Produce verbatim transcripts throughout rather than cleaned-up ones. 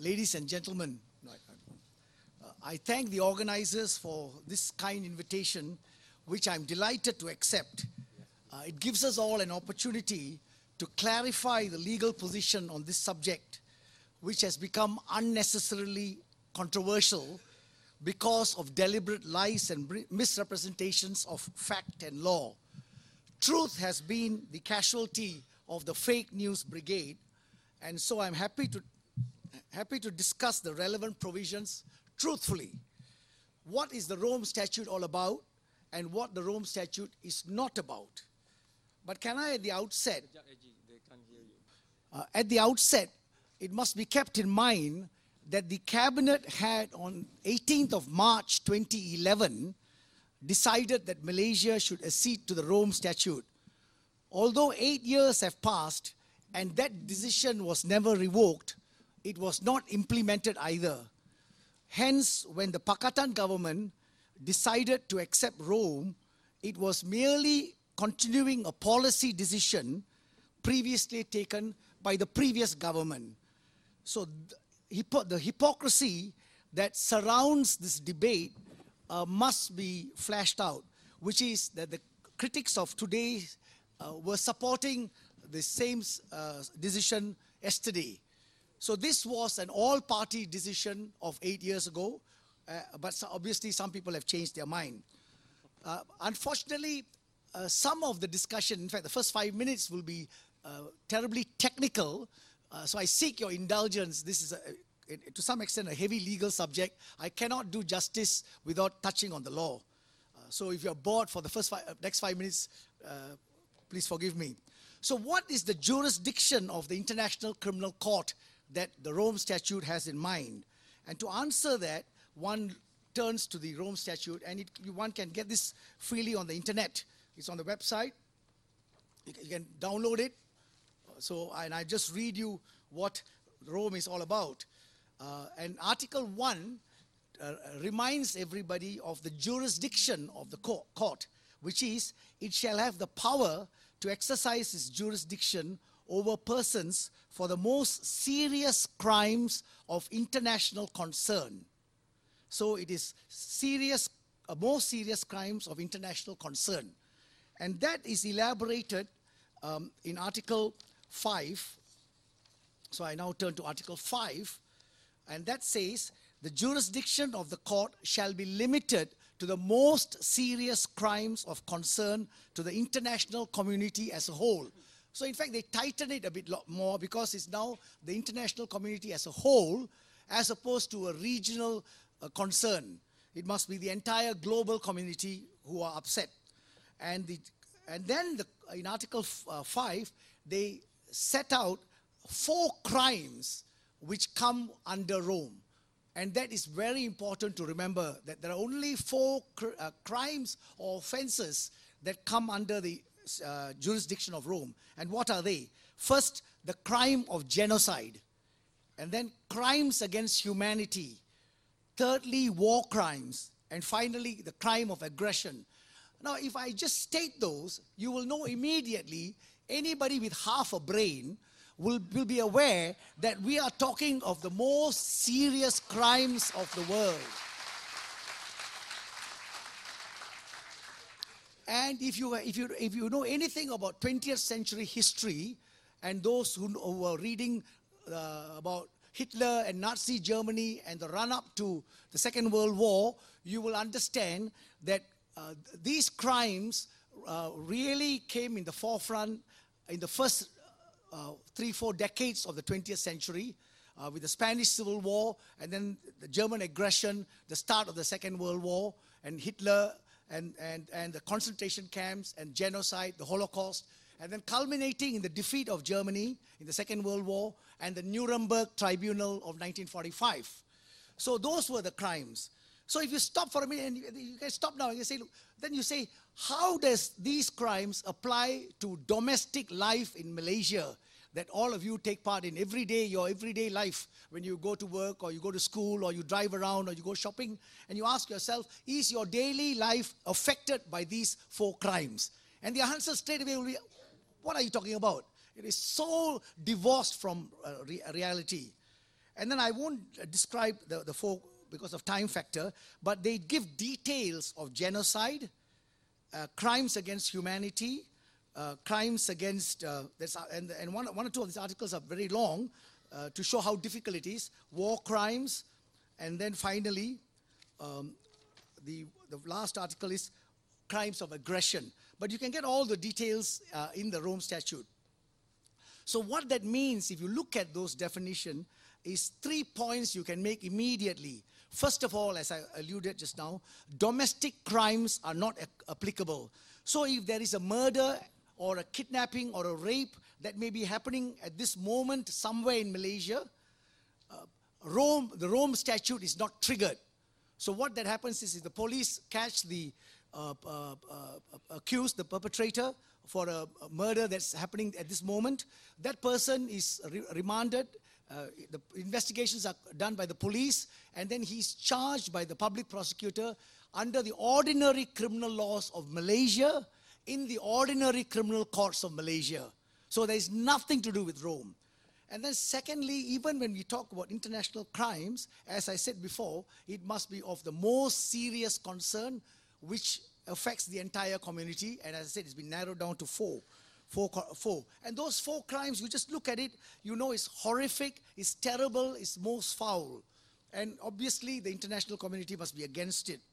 ladies and gentlemen, uh, I thank the organizers for this kind invitation, which I'm delighted to accept. Uh, it gives us all an opportunity to clarify the legal position on this subject, which has become unnecessarily controversial because of deliberate lies and misrepresentations of fact and law. Truth has been the casualty of the fake news brigade, and so I'm happy to, happy to discuss the relevant provisions truthfully. What is the Rome Statute all about, and what the Rome Statute is not about? But can I, at the outset, uh, at the outset, it must be kept in mind that the Cabinet had on eighteenth of March twenty eleven decided that Malaysia should accede to the Rome Statute. Although eight years have passed and that decision was never revoked, it was not implemented either. Hence, when the Pakatan government decided to accept Rome, it was merely continuing a policy decision previously taken by the previous government. So the hypocrisy that surrounds this debate uh, must be flashed out, which is that the critics of today uh, were supporting the same uh, decision yesterday. So this was an all-party decision of eight years ago, uh, but obviously some people have changed their mind. Uh, unfortunately, uh, some of the discussion, in fact, the first five minutes will be uh, terribly technical. Uh, so I seek your indulgence. This is, a, to some extent, a heavy legal subject. I cannot do justice without touching on the law. Uh, so if you're bored for the first five, uh, next five minutes, uh, please forgive me. So what is the jurisdiction of the International Criminal Court that the Rome Statute has in mind? And to answer that, one turns to the Rome Statute, and it, one can get this freely on the internet. It's on the website. You can, you can download it. So, and I just read you what Rome is all about. Uh, and Article one uh, reminds everybody of the jurisdiction of the court, which is, it shall have the power to exercise its jurisdiction over persons for the most serious crimes of international concern. So it is serious, uh, most serious crimes of international concern. And that is elaborated um, in Article five. So I now turn to Article five, and that says, the jurisdiction of the court shall be limited to the most serious crimes of concern to the international community as a whole. So in fact, they tighten it a bit more because it's now the international community as a whole as opposed to a regional uh, concern. It must be the entire global community who are upset. And, the, and then the, in Article five, they set out four crimes which come under Rome. And that is very important to remember, that there are only four cr uh, crimes or offenses that come under the uh, jurisdiction of Rome. And what are they? First, the crime of genocide. And then crimes against humanity. Thirdly, war crimes. And finally, the crime of aggression. Now, if I just state those, you will know immediately, anybody with half a brain will, will be aware that we are talking of the most serious crimes of the world. And if you, if you, if you know anything about twentieth century history, and those who, who are reading uh, about Hitler and Nazi Germany and the run-up to the Second World War, you will understand that uh, these crimes uh, really came in the forefront in the first uh, three, four decades of the twentieth century, uh, with the Spanish Civil War, and then the German aggression, the start of the Second World War, and Hitler, and, and, and the concentration camps, and genocide, the Holocaust, and then culminating in the defeat of Germany in the Second World War, and the Nuremberg Tribunal of nineteen forty-five. So those were the crimes. So if you stop for a minute, and you, you can stop now, and you say, look, then you say, how does these crimes apply to domestic life in Malaysia that all of you take part in every day, your everyday life, when you go to work or you go to school or you drive around or you go shopping, and you ask yourself, is your daily life affected by these four crimes? And the answer straight away will be, what are you talking about? It is so divorced from uh, re reality. And then I won't uh, describe the, the four because of time factor, but they give details of genocide, uh, crimes against humanity, uh, crimes against, uh, this, uh, and, and one, one or two of these articles are very long uh, to show how difficult it is, war crimes, and then finally, um, the, the last article is crimes of aggression. But you can get all the details uh, in the Rome Statute. So what that means, if you look at those definitions, is three points you can make immediately. First of all, as I alluded just now, domestic crimes are not applicable. So if there is a murder or a kidnapping or a rape that may be happening at this moment somewhere in Malaysia, uh, Rome, the Rome Statute is not triggered. So what that happens is if the police catch the uh, uh, uh, accused, the perpetrator, for a, a murder that's happening at this moment, that person is re remanded. Uh, the investigations are done by the police, and then he's charged by the public prosecutor under the ordinary criminal laws of Malaysia in the ordinary criminal courts of Malaysia. So there's nothing to do with Rome. And then secondly, even when we talk about international crimes, as I said before, it must be of the most serious concern, which affects the entire community. And as I said, it's been narrowed down to four. Four, four. And those four crimes, you just look at it, you know it's horrific, it's terrible, it's most foul. And obviously, the international community must be against it.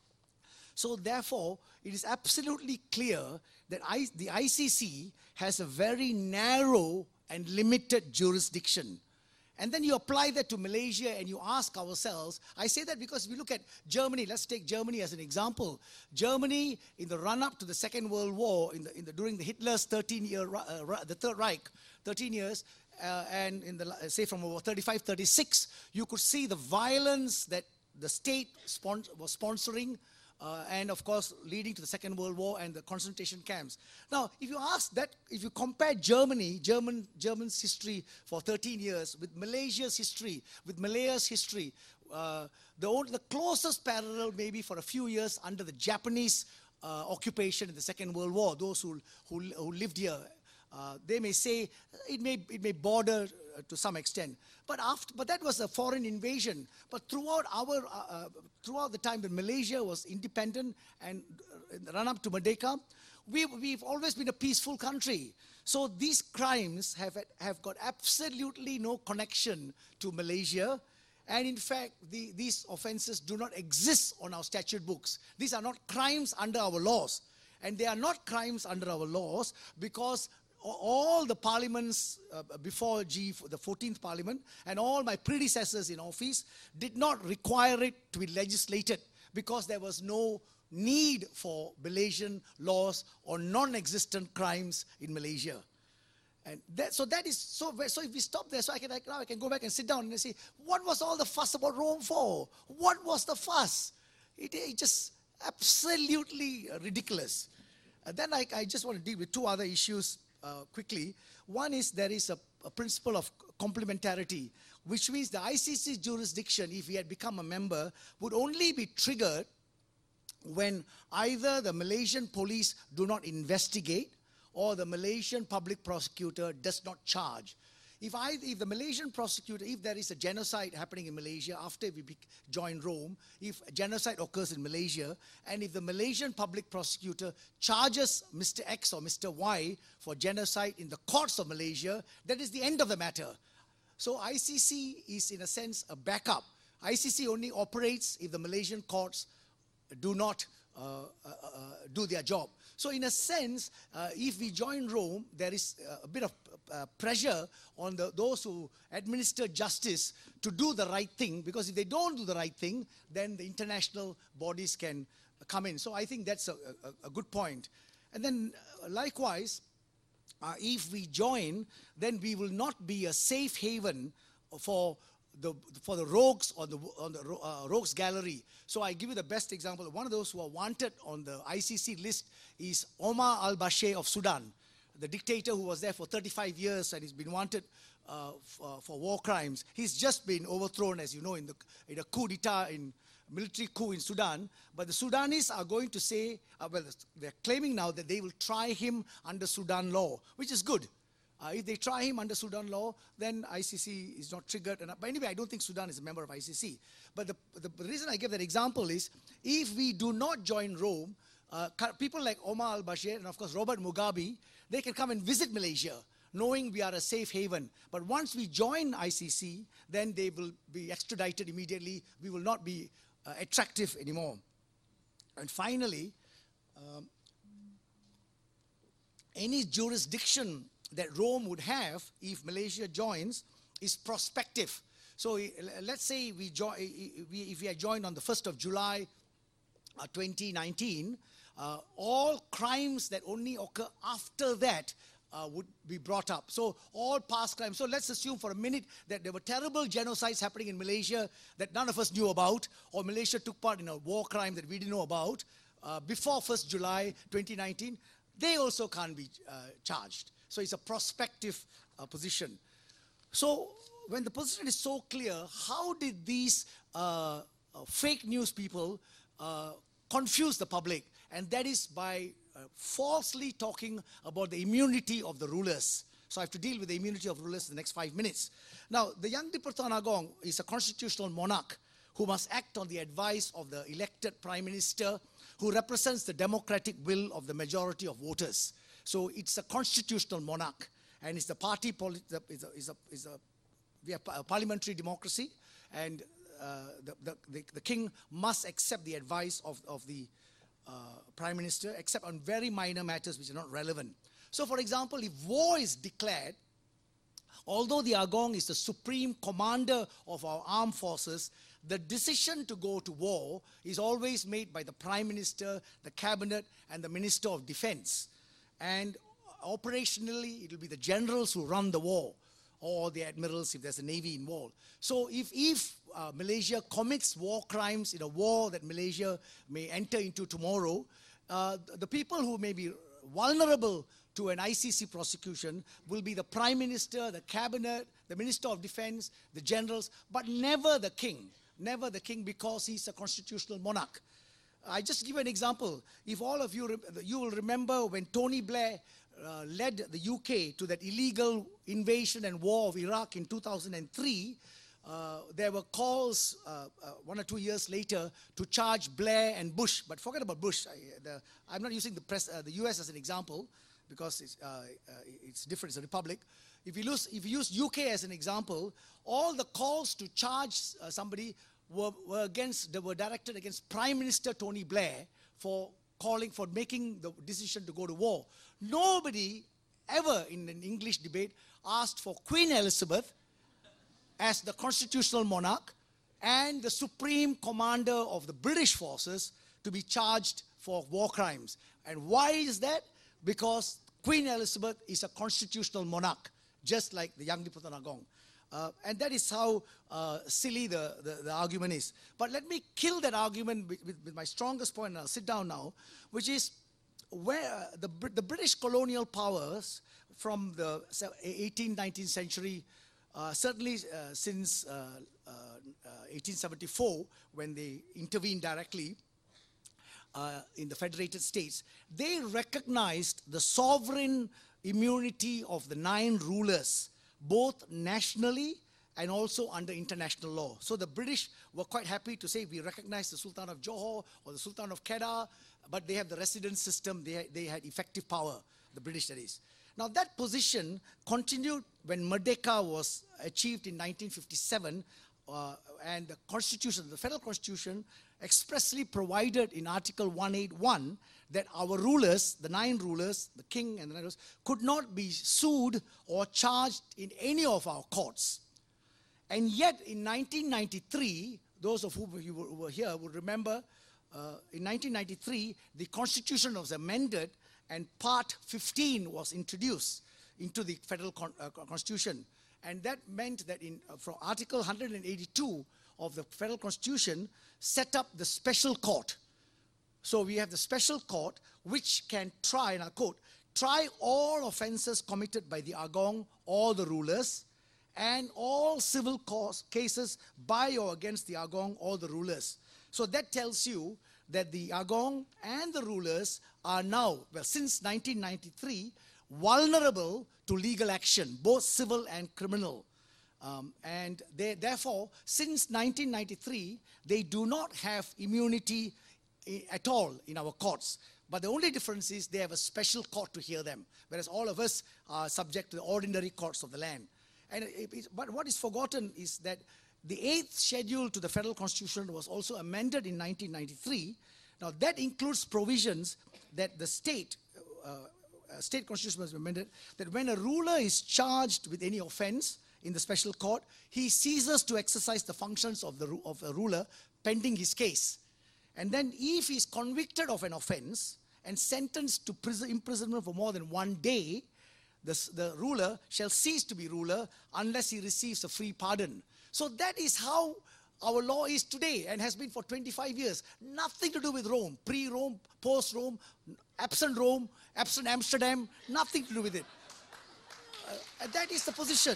So therefore, it is absolutely clear that I, the I C C has a very narrow and limited jurisdiction. And then you apply that to Malaysia and you ask ourselves, I say that because if you look at Germany, let's take Germany as an example. Germany, in the run-up to the Second World War, in the, in the, during the Hitler's thirteen-year, uh, the Third Reich, thirteen years, uh, and in the, say from thirty-five, thirty-six, you could see the violence that the state spon was sponsoring, Uh, and of course, leading to the Second World War and the concentration camps. Now, if you ask that, if you compare Germany, German, German's history for thirteen years with Malaysia's history, with Malaya's history, uh, the, the closest parallel maybe for a few years under the Japanese uh, occupation in the Second World War, those who, who, who lived here, uh, they may say it may, it may border uh, to some extent. But after, but that was a foreign invasion. But throughout our, uh, throughout the time that Malaysia was independent and uh, run up to Merdeka, we, we've always been a peaceful country. So these crimes have have got absolutely no connection to Malaysia, and in fact, the, these offenses do not exist on our statute books. These are not crimes under our laws, and they are not crimes under our laws because all the parliaments uh, before G, the fourteenth parliament, and all my predecessors in office did not require it to be legislated because there was no need for Malaysian laws on non-existent crimes in Malaysia. And that, so that is, so, so if we stop there, so I can, like, now I can go back and sit down and say, what was all the fuss about Rome for? What was the fuss? It, it just absolutely ridiculous. And then I, I just want to deal with two other issues Uh, quickly. One is there is a, a principle of complementarity, which means the I C C jurisdiction, if we had become a member, would only be triggered when either the Malaysian police do not investigate or the Malaysian public prosecutor does not charge. If, I, if the Malaysian prosecutor, if there is a genocide happening in Malaysia after we join Rome, if a genocide occurs in Malaysia, and if the Malaysian public prosecutor charges Mister X or Mister Y for genocide in the courts of Malaysia, that is the end of the matter. So I C C is in a sense a backup. I C C only operates if the Malaysian courts do not uh, uh, uh, do their job. So in a sense, uh, if we join Rome, there is a bit of uh, pressure on the, those who administer justice to do the right thing, because if they don't do the right thing, then the international bodies can come in. So I think that's a, a, a good point. And then uh, likewise, uh, if we join, then we will not be a safe haven for The, for the rogues on the, on the uh, rogues gallery. So I give you the best example. One of those who are wanted on the I C C list is Omar al-Bashir of Sudan, the dictator who was there for thirty-five years and he's been wanted uh, for, for war crimes. He's just been overthrown, as you know, in, the, in a coup d'etat, in military coup in Sudan. But the Sudanese are going to say, uh, well, they're claiming now that they will try him under Sudan law, which is good. Uh, if they try him under Sudan law, then I C C is not triggered. And, but anyway, I don't think Sudan is a member of I C C. But the, the reason I give that example is, if we do not join Rome, uh, people like Omar al-Bashir and of course Robert Mugabe, they can come and visit Malaysia, knowing we are a safe haven. But once we join I C C, then they will be extradited immediately. We will not be uh, attractive anymore. And finally, um, any jurisdiction that Rome would have if Malaysia joins is prospective. So let's say we join, if we are joined on the first of July uh, twenty nineteen, uh, all crimes that only occur after that uh, would be brought up. So all past crimes. So let's assume for a minute that there were terrible genocides happening in Malaysia that none of us knew about, or Malaysia took part in a war crime that we didn't know about uh, before first of July twenty nineteen. They also can't be uh, charged. So it's a prospective uh, position. So when the position is so clear, how did these uh, uh, fake news people uh, confuse the public? And that is by uh, falsely talking about the immunity of the rulers. So I have to deal with the immunity of rulers in the next five minutes. Now, the Yang di-Pertuan Agong is a constitutional monarch who must act on the advice of the elected prime minister, who represents the democratic will of the majority of voters. So it's a constitutional monarch, and it's the party, poli is a, is a, is a, we have a parliamentary democracy, and uh, the, the, the, the king must accept the advice of, of the uh, prime minister, except on very minor matters which are not relevant. So for example, if war is declared, although the Agong is the supreme commander of our armed forces, the decision to go to war is always made by the Prime Minister, the Cabinet, and the Minister of Defense. And operationally, it will be the generals who run the war, or the admirals if there's a navy involved. So if, if uh, Malaysia commits war crimes in a war that Malaysia may enter into tomorrow, uh, the people who may be vulnerable to an I C C prosecution will be the Prime Minister, the Cabinet, the Minister of Defense, the generals, but never the king. Never the king, because he's a constitutional monarch. I just give you an example. If all of you, you will remember when Tony Blair uh, led the U K to that illegal invasion and war of Iraq in two thousand three, uh, there were calls uh, uh, one or two years later to charge Blair and Bush. But forget about Bush. I, the, I'm not using the, press, uh, the U S as an example, because it's, uh, uh, it's different, it's a republic. If you, lose, if you use U K as an example, all the calls to charge uh, somebody were, were against, they were directed against Prime Minister Tony Blair for calling, for making the decision to go to war. Nobody ever in an English debate asked for Queen Elizabeth as the constitutional monarch and the supreme commander of the British forces to be charged for war crimes. And why is that? Because Queen Elizabeth is a constitutional monarch, just like the Yang di-Pertuan Agong. Uh, and that is how uh, silly the, the, the argument is. But let me kill that argument with, with, with my strongest point, and I'll sit down now, which is where uh, the, the British colonial powers from the eighteenth, nineteenth century, uh, certainly uh, since uh, uh, uh, eighteen seventy-four, when they intervened directly uh, in the Federated States, they recognized the sovereign immunity of the nine rulers, both nationally and also under international law. So the British were quite happy to say, we recognize the Sultan of Johor or the Sultan of Kedah, but they have the residence system, they, they had effective power, the British that is. Now that position continued when Merdeka was achieved in nineteen fifty-seven, uh, and the Constitution, the Federal Constitution, expressly provided in Article one eighty-one that our rulers, the nine rulers, the king and the nine rulers, could not be sued or charged in any of our courts. And yet in nineteen ninety-three, those of whom you were here would remember, uh, in nineteen ninety-three, the Constitution was amended and Part fifteen was introduced into the Federal Con uh, Constitution. And that meant that in, uh, from Article one hundred eighty-two of the Federal Constitution, set up the special court. So we have the special court which can try, and I quote, try all offenses committed by the Agong or the rulers, and all civil cause cases by or against the Agong or the rulers. So that tells you that the Agong and the rulers are now, well, since nineteen ninety-three, vulnerable to legal action, both civil and criminal. Um, and they, therefore, since nineteen ninety-three, they do not have immunity at all in our courts. But the only difference is they have a special court to hear them, whereas all of us are subject to the ordinary courts of the land. And it, it, but what is forgotten is that the eighth schedule to the Federal Constitution was also amended in nineteen ninety-three. Now that includes provisions that the state, uh, uh, state constitution was amended, that when a ruler is charged with any offense in the special court, he ceases to exercise the functions of, the, of a ruler pending his case. And then if he is convicted of an offense and sentenced to prison, imprisonment for more than one day, the, the ruler shall cease to be ruler unless he receives a free pardon. So that is how our law is today and has been for twenty-five years. Nothing to do with Rome, pre-Rome, post-Rome, absent Rome, absent Amsterdam, nothing to do with it. Uh, that is the position.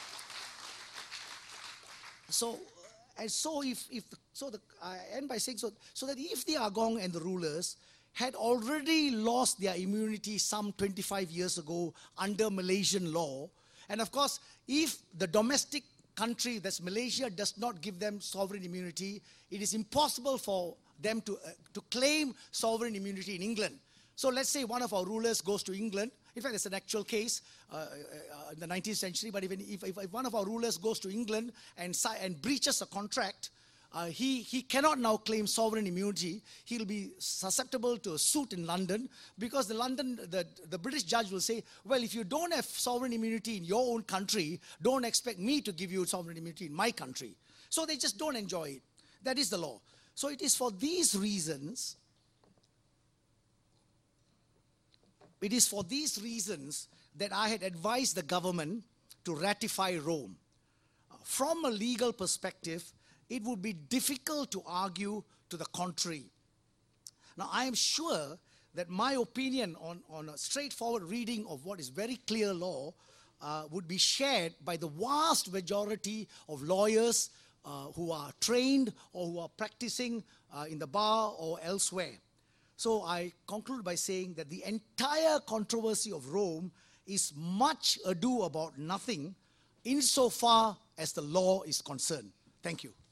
So, and so if, if so the, I end by saying so, so that if the Agong and the rulers had already lost their immunity some twenty-five years ago under Malaysian law, and of course, if the domestic country, that's Malaysia, does not give them sovereign immunity, it is impossible for them to, uh, to claim sovereign immunity in England. So let's say one of our rulers goes to England. In fact, it's an actual case uh, uh, in the nineteenth century, but even if, if, if one of our rulers goes to England and, and breaches a contract, uh, he, he cannot now claim sovereign immunity. He'll be susceptible to a suit in London because the London, the, the British judge will say, well, if you don't have sovereign immunity in your own country, don't expect me to give you sovereign immunity in my country. So they just don't enjoy it. That is the law. So it is for these reasons It is for these reasons that I had advised the government to ratify Rome. From a legal perspective, it would be difficult to argue to the contrary. Now, I am sure that my opinion on, on a straightforward reading of what is very clear law uh, would be shared by the vast majority of lawyers uh, who are trained or who are practicing uh, in the bar or elsewhere. So I conclude by saying that the entire controversy of Rome is much ado about nothing insofar as the law is concerned. Thank you.